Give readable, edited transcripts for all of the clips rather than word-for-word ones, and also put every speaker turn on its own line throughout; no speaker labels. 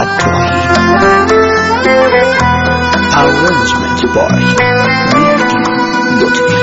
Arrangement by Lutfi.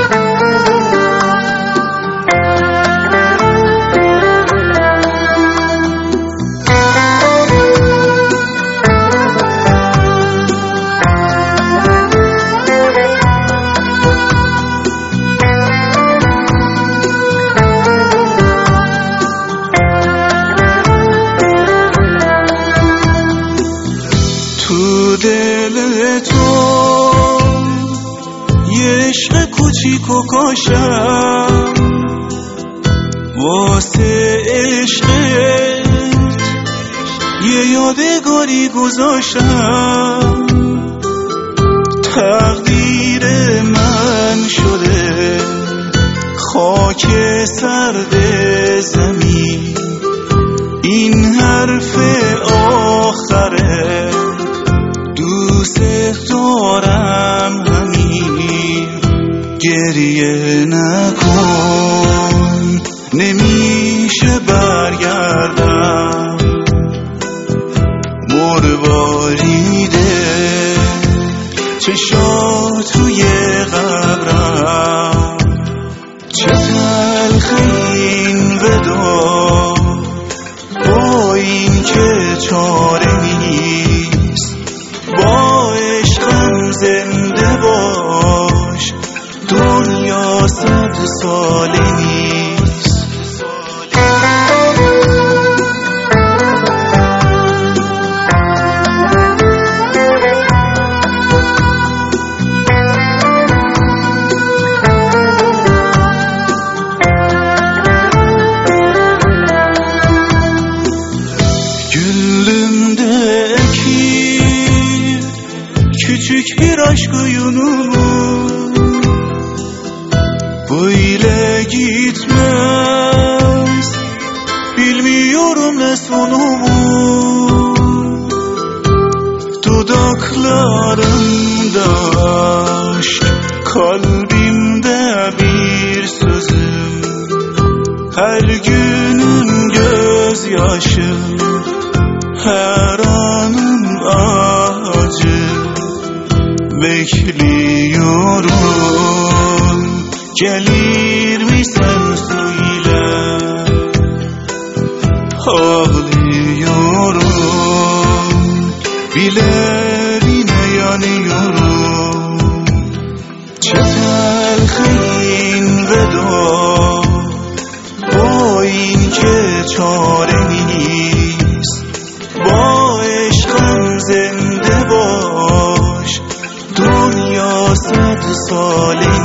دل تو یه عشق کوچیک و کاشم واسه عشقت یه یادگاری گذاشتم تقدیر من شده خاک سرد زمین این حرف آخره دوست دارم همین گریه نکن نمیشه برگردم مرواریده چشات توی قبرم چه تلخ این ودا با این که چاره نیست با عشقم زنده باش دنیا 100 ساله نیست Küçük bir aşk oyunu böyle gitmez bilmiyorum ne sonumu dudaklarımda aşk kalbimde bir sözüm her günüm gözyaşım her anım acı bekliyorum gelir misin söyle ağlıyorum bile bile yanıyorum çe telxin veda با این که چاره نیست با عشقم زنده باش دنیا 100 ساله